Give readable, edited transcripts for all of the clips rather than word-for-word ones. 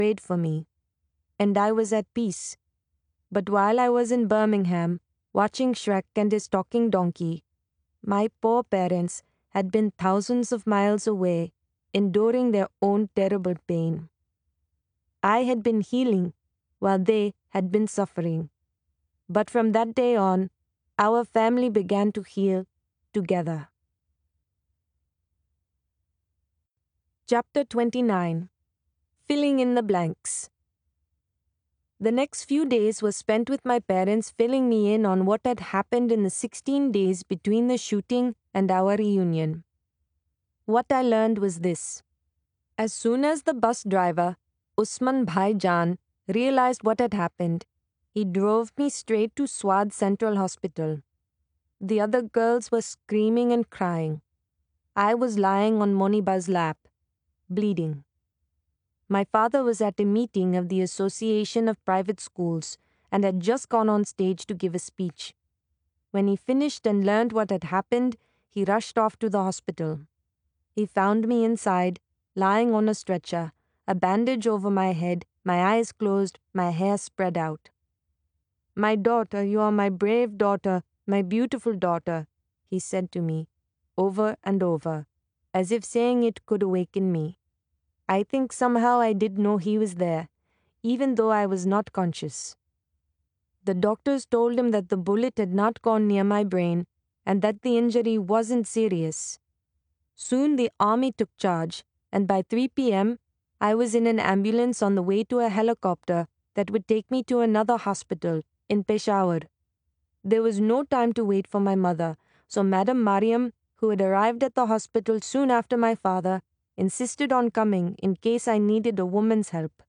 prayed for me, and I was at peace. But while I was in Birmingham, watching Shrek and his talking donkey, my poor parents had been thousands of miles away, enduring their own terrible pain. I had been healing while they had been suffering. But from that day on, our family began to heal together. Chapter 29. Filling in the Blanks. The next few days were spent with my parents filling me in on what had happened in the 16 days between the shooting and our reunion. What I learned was this. As soon as the bus driver, Usman Bhai Jan, realized what had happened, he drove me straight to Swad Central Hospital. The other girls were screaming and crying. I was lying on Moniba's lap, bleeding. My father was at a meeting of the Association of Private Schools and had just gone on stage to give a speech. When he finished and learned what had happened, he rushed off to the hospital. He found me inside, lying on a stretcher, a bandage over my head, my eyes closed, my hair spread out. "My daughter, you are my brave daughter, my beautiful daughter," he said to me, over and over, as if saying it could awaken me. I think somehow I did know he was there, even though I was not conscious. The doctors told him that the bullet had not gone near my brain and that the injury wasn't serious. Soon the army took charge, and by 3 p.m., I was in an ambulance on the way to a helicopter that would take me to another hospital in Peshawar. There was no time to wait for my mother, so Madam Mariam, who had arrived at the hospital soon after my father, insisted on coming in case I needed a woman's help.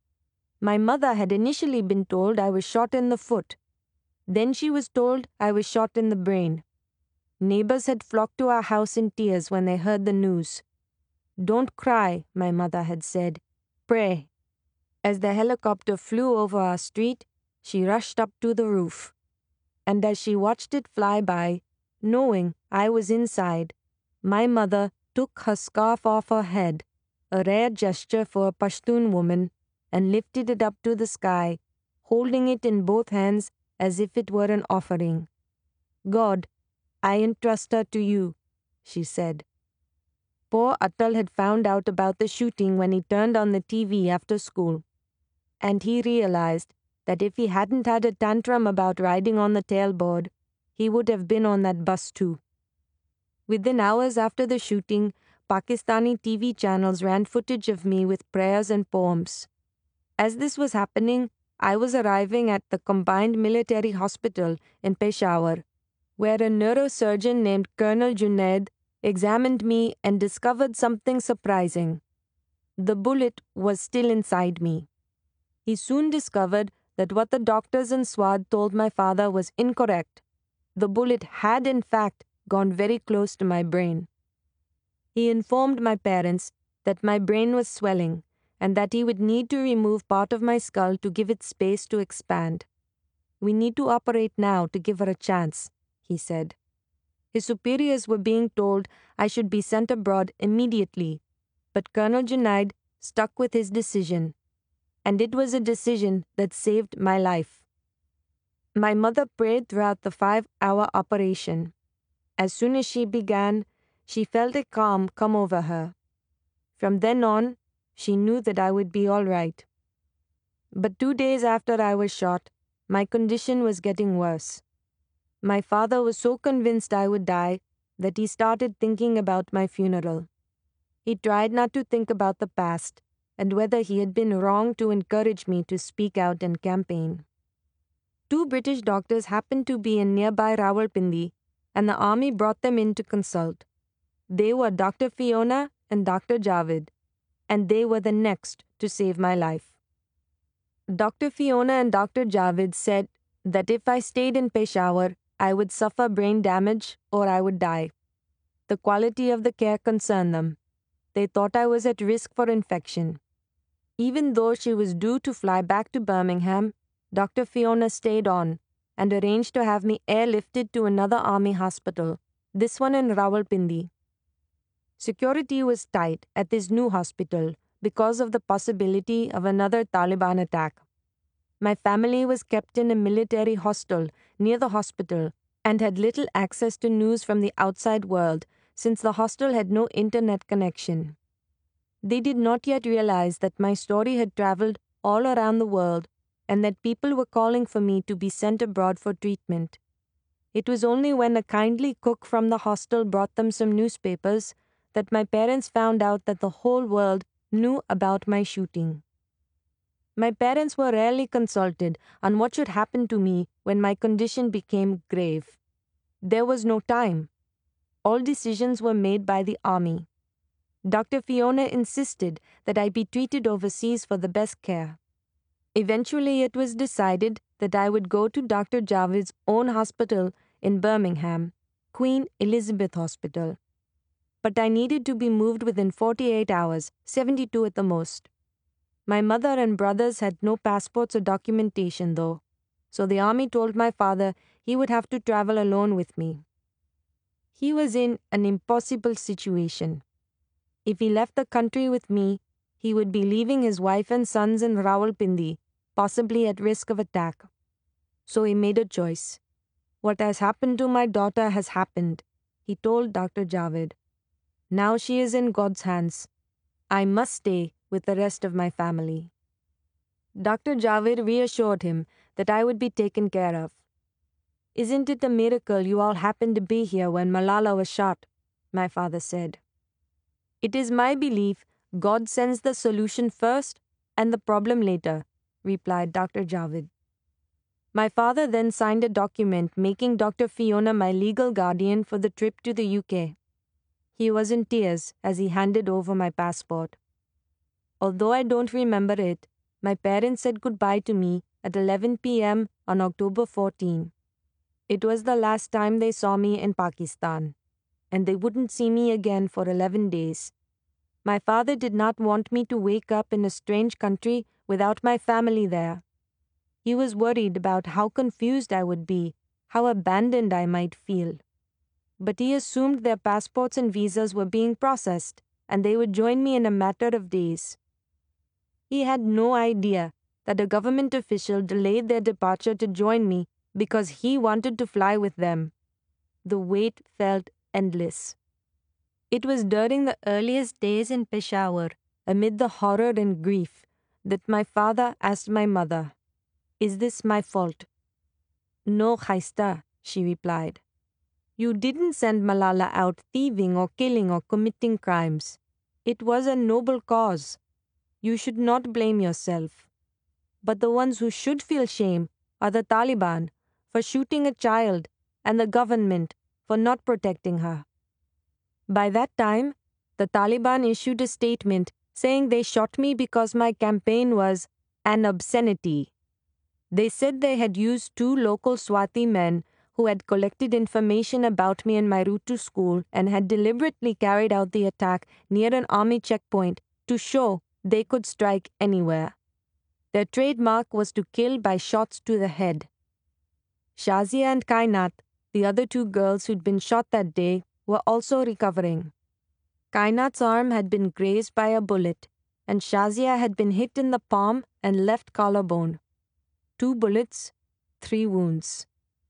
My mother had initially been told I was shot in the foot. Then she was told I was shot in the brain. Neighbors had flocked to our house in tears when they heard the news. "Don't cry," my mother had said. "Pray." As the helicopter flew over our street, she rushed up to the roof. And as she watched it fly by, knowing I was inside, my mother took her scarf off her head, a rare gesture for a Pashtun woman, and lifted it up to the sky, holding it in both hands as if it were an offering. "God, I entrust her to you," she said. Poor Atal had found out about the shooting when he turned on the TV after school. And he realized that if he hadn't had a tantrum about riding on the tailboard, he would have been on that bus too. Within hours after the shooting, Pakistani TV channels ran footage of me with prayers and poems. As this was happening, I was arriving at the Combined Military Hospital in Peshawar, where a neurosurgeon named Colonel Junaid examined me and discovered something surprising. The bullet was still inside me. He soon discovered that what the doctors in Swad told my father was incorrect. The bullet had, in fact, gone very close to my brain. He informed my parents that my brain was swelling and that he would need to remove part of my skull to give it space to expand. "We need to operate now to give her a chance," he said. His superiors were being told I should be sent abroad immediately, but Colonel Junaid stuck with his decision, and it was a decision that saved my life. My mother prayed throughout the 5-hour operation. As soon as she began, she felt a calm come over her. From then on, she knew that I would be all right. But 2 days after I was shot, my condition was getting worse. My father was so convinced I would die that he started thinking about my funeral. He tried not to think about the past and whether he had been wrong to encourage me to speak out and campaign. 2 British doctors happened to be in nearby Rawalpindi, and the army brought them in to consult. They were Dr. Fiona and Dr. Javed, and they were the next to save my life. Dr. Fiona and Dr. Javed said that if I stayed in Peshawar, I would suffer brain damage or I would die. The quality of the care concerned them. They thought I was at risk for infection. Even though she was due to fly back to Birmingham, Dr. Fiona stayed on and arranged to have me airlifted to another army hospital, this one in Rawalpindi. Security was tight at this new hospital because of the possibility of another Taliban attack. My family was kept in a military hostel near the hospital and had little access to news from the outside world since the hostel had no internet connection. They did not yet realize that my story had traveled all around the world and that people were calling for me to be sent abroad for treatment. It was only when a kindly cook from the hostel brought them some newspapers that my parents found out that the whole world knew about my shooting. My parents were rarely consulted on what should happen to me when my condition became grave. There was no time. All decisions were made by the army. Dr. Fiona insisted that I be treated overseas for the best care. Eventually, it was decided that I would go to Dr. Javid's own hospital in Birmingham, Queen Elizabeth Hospital. But I needed to be moved within 48 hours, 72 at the most. My mother and brothers had no passports or documentation, though, so the army told my father he would have to travel alone with me. He was in an impossible situation. If he left the country with me, he would be leaving his wife and sons in Rawalpindi, possibly at risk of attack. So he made a choice. What has happened to my daughter has happened, he told Dr. Javid. Now she is in God's hands. I must stay with the rest of my family. Dr. Javid reassured him that I would be taken care of. Isn't it a miracle you all happened to be here when Malala was shot? My father said. It is my belief God sends the solution first and the problem later, replied Dr. Javid. My father then signed a document making Dr. Fiona my legal guardian for the trip to the UK. He was in tears as he handed over my passport. Although I don't remember it, my parents said goodbye to me at 11 p.m. on October 14. It was the last time they saw me in Pakistan, and they wouldn't see me again for 11 days. My father did not want me to wake up in a strange country without my family there. He was worried about how confused I would be, how abandoned I might feel. But he assumed their passports and visas were being processed, and they would join me in a matter of days. He had no idea that a government official delayed their departure to join me because he wanted to fly with them. The wait felt endless. It was during the earliest days in Peshawar, amid the horror and grief, that my father asked my mother, "Is this my fault?" "No, Khaista," she replied. "You didn't send Malala out thieving or killing or committing crimes. It was a noble cause. You should not blame yourself. But the ones who should feel shame are the Taliban for shooting a child and the government for not protecting her." By that time, the Taliban issued a statement saying they shot me because my campaign was an obscenity. They said they had used 2 local Swati men who had collected information about me and my route to school and had deliberately carried out the attack near an army checkpoint to show they could strike anywhere. Their trademark was to kill by shots to the head. Shazia and Kainat, the other 2 girls who'd been shot that day, were also recovering. Kainat's arm had been grazed by a bullet, and Shazia had been hit in the palm and left collarbone. 2 bullets, 3 wounds.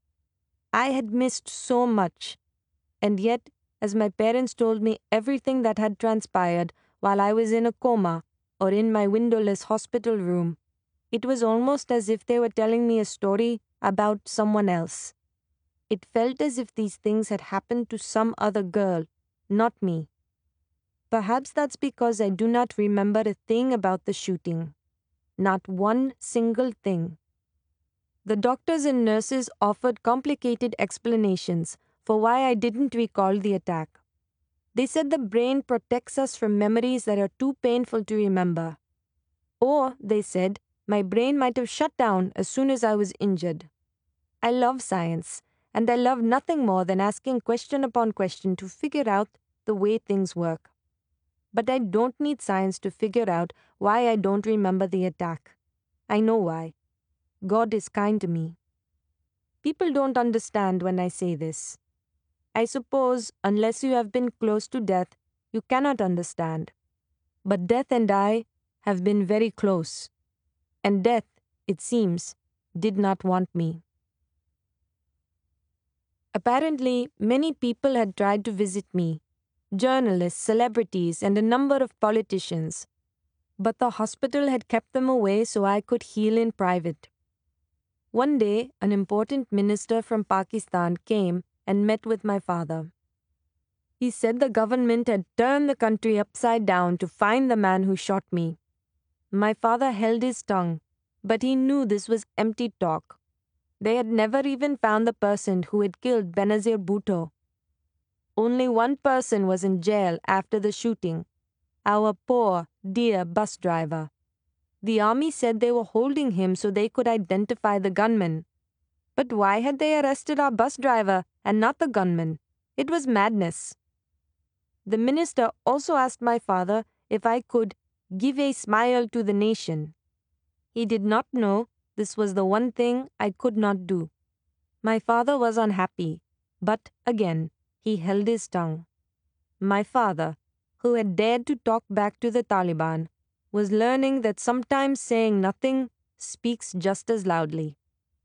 I had missed so much, and yet, as my parents told me everything that had transpired while I was in a coma or in my windowless hospital room, it was almost as if they were telling me a story about someone else. It felt as if these things had happened to some other girl, not me. Perhaps that's because I do not remember a thing about the shooting. Not one single thing. The doctors and nurses offered complicated explanations for why I didn't recall the attack. They said the brain protects us from memories that are too painful to remember. Or, they said, my brain might have shut down as soon as I was injured. I love science, and I love nothing more than asking question upon question to figure out the way things work. But I don't need science to figure out why I don't remember the attack. I know why. God is kind to me. People don't understand when I say this. I suppose, unless you have been close to death, you cannot understand. But death and I have been very close, and death, it seems, did not want me. Apparently, many people had tried to visit me, journalists, celebrities, and a number of politicians. But the hospital had kept them away so I could heal in private. One day, an important minister from Pakistan came and met with my father. He said the government had turned the country upside down to find the man who shot me. My father held his tongue, but he knew this was empty talk. They had never even found the person who had killed Benazir Bhutto. Only one person was in jail after the shooting, our poor, dear bus driver. The army said they were holding him so they could identify the gunman. But why had they arrested our bus driver and not the gunman? It was madness. The minister also asked my father if I could give a smile to the nation. He did not know this was the one thing I could not do. My father was unhappy, but again, he held his tongue. My father, who had dared to talk back to the Taliban, was learning that sometimes saying nothing speaks just as loudly.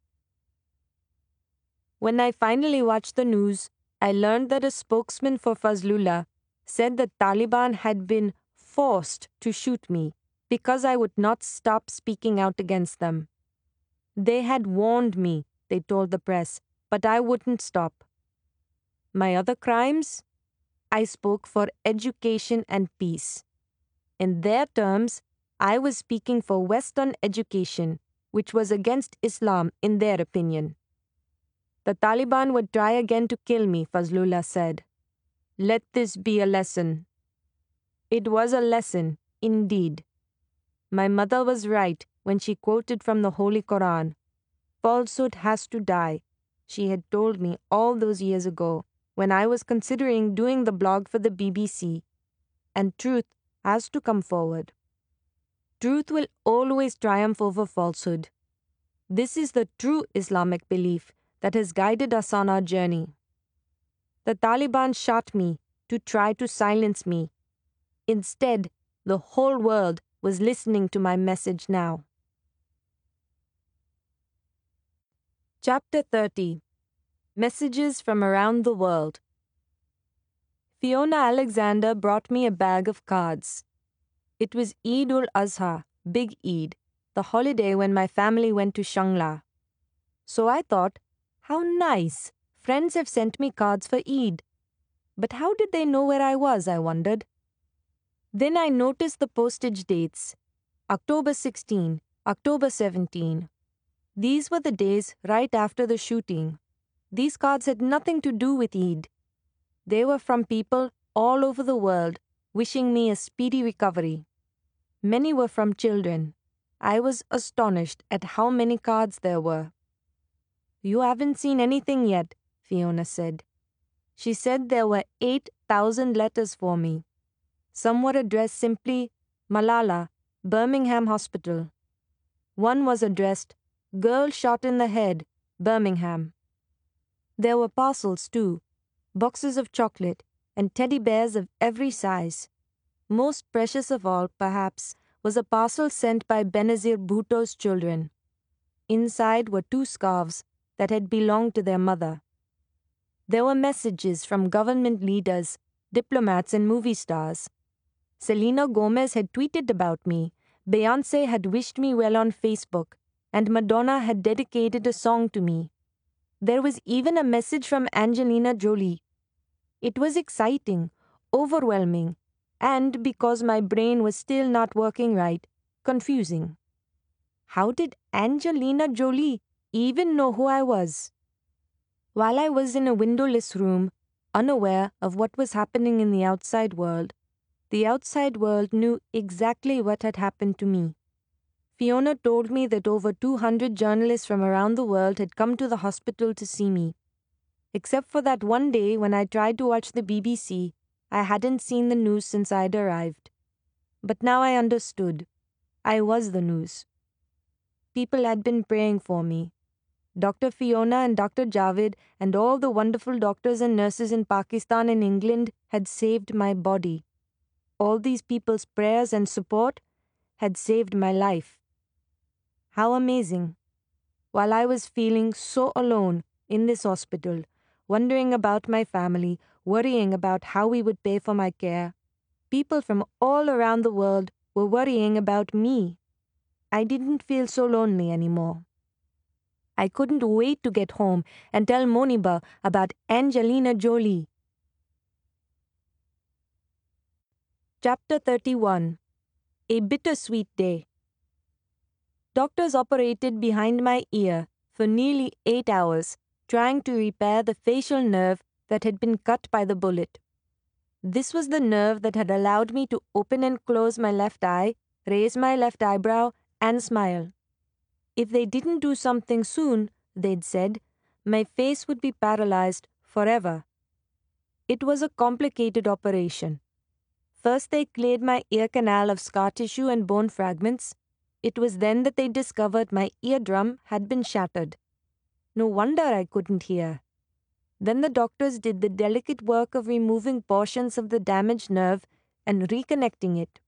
When I finally watched the news, I learned that a spokesman for Fazlullah said the Taliban had been forced to shoot me because I would not stop speaking out against them. They had warned me, they told the press, but I wouldn't stop. My other crimes? I spoke for education and peace. In their terms, I was speaking for Western education, which was against Islam in their opinion. The Taliban would try again to kill me, Fazlullah said. Let this be a lesson. It was a lesson, indeed. My mother was right when she quoted from the Holy Quran. Falsehood has to die, she had told me all those years ago when I was considering doing the blog for the BBC. And truth has to come forward. Truth will always triumph over falsehood. This is the true Islamic belief that has guided us on our journey. The Taliban shot me to try to silence me. Instead, the whole world was listening to my message now. Chapter 30. Messages from Around the World. Fiona Alexander brought me a bag of cards. It was Eid ul-Azha, Big Eid, the holiday when my family went to Shangla. So I thought, how nice, friends have sent me cards for Eid. But how did they know where I was, I wondered. Then I noticed the postage dates. October 16, October 17. These were the days right after the shooting. These cards had nothing to do with Eid. They were from people all over the world wishing me a speedy recovery. Many were from children. I was astonished at how many cards there were. You haven't seen anything yet, Fiona said. She said there were 8,000 letters for me. Some were addressed simply Malala, Birmingham Hospital. One was addressed Girl Shot in the Head, Birmingham. There were parcels too, boxes of chocolate and teddy bears of every size. Most precious of all, perhaps, was a parcel sent by Benazir Bhutto's children. Inside were 2 scarves that had belonged to their mother. There were messages from government leaders, diplomats and movie stars. Selena Gomez had tweeted about me, Beyoncé had wished me well on Facebook, and Madonna had dedicated a song to me. There was even a message from Angelina Jolie. It was exciting, overwhelming, and because my brain was still not working right, confusing. How did Angelina Jolie even know who I was? While I was in a windowless room, unaware of what was happening in the outside world knew exactly what had happened to me. Fiona told me that over 200 journalists from around the world had come to the hospital to see me. Except for that one day when I tried to watch the BBC, I hadn't seen the news since I'd arrived. But now I understood. I was the news. People had been praying for me. Dr. Fiona and Dr. Javed and all the wonderful doctors and nurses in Pakistan and England had saved my body. all these people's prayers and support had saved my life. How amazing. While I was feeling so alone in this hospital, wondering about my family, worrying about how we would pay for my care, people from all around the world were worrying about me. I didn't feel so lonely anymore. I couldn't wait to get home and tell Moniba about Angelina Jolie. Chapter 31. A Bittersweet Day. Doctors operated behind my ear for nearly 8 hours, trying to repair the facial nerve that had been cut by the bullet. This was the nerve that had allowed me to open and close my left eye, raise my left eyebrow, and smile. If they didn't do something soon, they'd said, my face would be paralyzed forever. It was a complicated operation. First, they cleared my ear canal of scar tissue and bone fragments. It was then that they discovered my eardrum had been shattered. No wonder I couldn't hear. Then the doctors did the delicate work of removing portions of the damaged nerve and reconnecting it.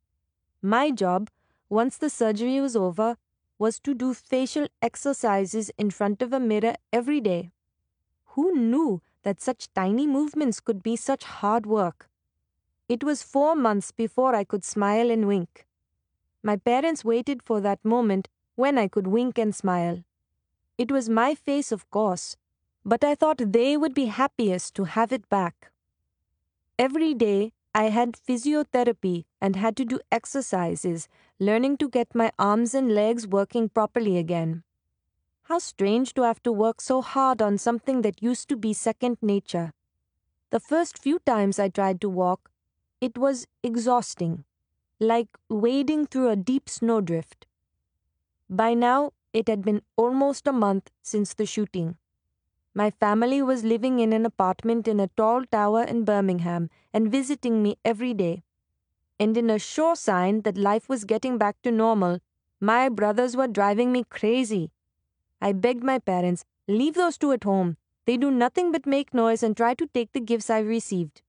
My job, once the surgery was over, was to do facial exercises in front of a mirror every day. Who knew that such tiny movements could be such hard work? It was 4 months before I could smile and wink. My parents waited for that moment when I could wink and smile. It was my face, of course, but I thought they would be happiest to have it back. Every day, I had physiotherapy and had to do exercises, learning to get my arms and legs working properly again. How strange to have to work so hard on something that used to be second nature. The first few times I tried to walk, it was exhausting, like wading through a deep snowdrift. By now, it had been almost a month since the shooting. My family was living in an apartment in a tall tower in Birmingham and visiting me every day. And in a sure sign that life was getting back to normal, my brothers were driving me crazy. I begged my parents, leave those two at home. They do nothing but make noise and try to take the gifts I've received.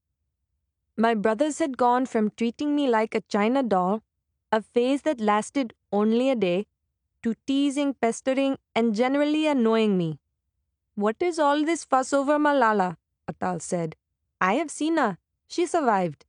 My brothers had gone from treating me like a china doll, a phase that lasted only a day, to teasing, pestering, and generally annoying me. What is all this fuss over Malala? Atal said. I have seen her. She survived.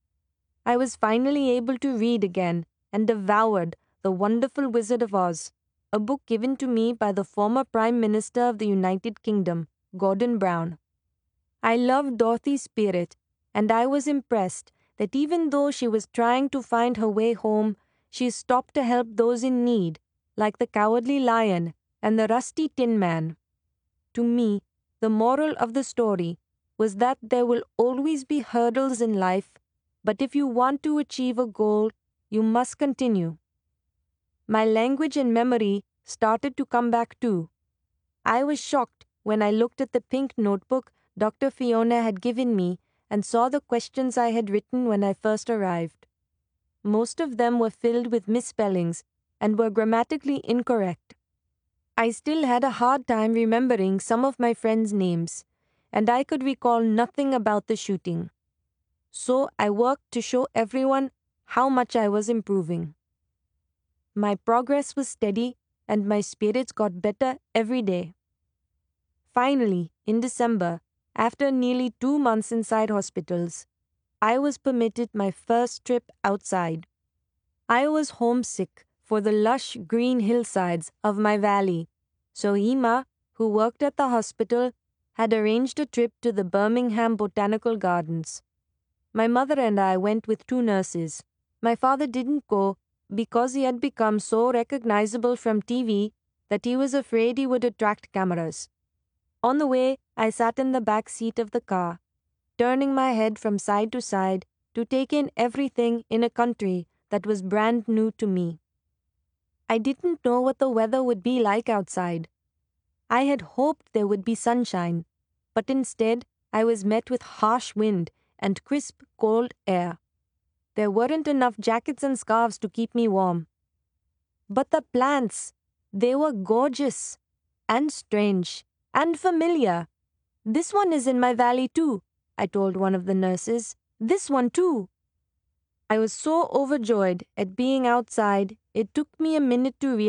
I was finally able to read again and devoured The Wonderful Wizard of Oz, a book given to me by the former Prime Minister of the United Kingdom, Gordon Brown. I loved Dorothy's spirit, and I was impressed that even though she was trying to find her way home, she stopped to help those in need, like the Cowardly Lion and the Rusty Tin Man. To me, the moral of the story was that there will always be hurdles in life, but if you want to achieve a goal, you must continue. My language and memory started to come back too. I was shocked when I looked at the pink notebook Dr. Fiona had given me and saw the questions I had written when I first arrived. Most of them were filled with misspellings and were grammatically incorrect. I still had a hard time remembering some of my friends' names, and I could recall nothing about the shooting. So I worked to show everyone how much I was improving. My progress was steady, and my spirits got better every day. Finally, in December, after nearly 2 months inside hospitals, I was permitted my first trip outside. I was homesick for the lush green hillsides of my valley, so Hema, who worked at the hospital, had arranged a trip to the Birmingham Botanical Gardens. My mother and I went with 2 nurses. My father didn't go because he had become so recognizable from TV that he was afraid he would attract cameras. On the way, I sat in the back seat of the car, turning my head from side to side to take in everything in a country that was brand new to me. I didn't know what the weather would be like outside. I had hoped there would be sunshine, but instead I was met with harsh wind and crisp, cold air. There weren't enough jackets and scarves to keep me warm. But the plants, they were gorgeous and strange and familiar. This one is in my valley too, I told one of the nurses. This one too. I was so overjoyed at being outside, it took me a minute to realize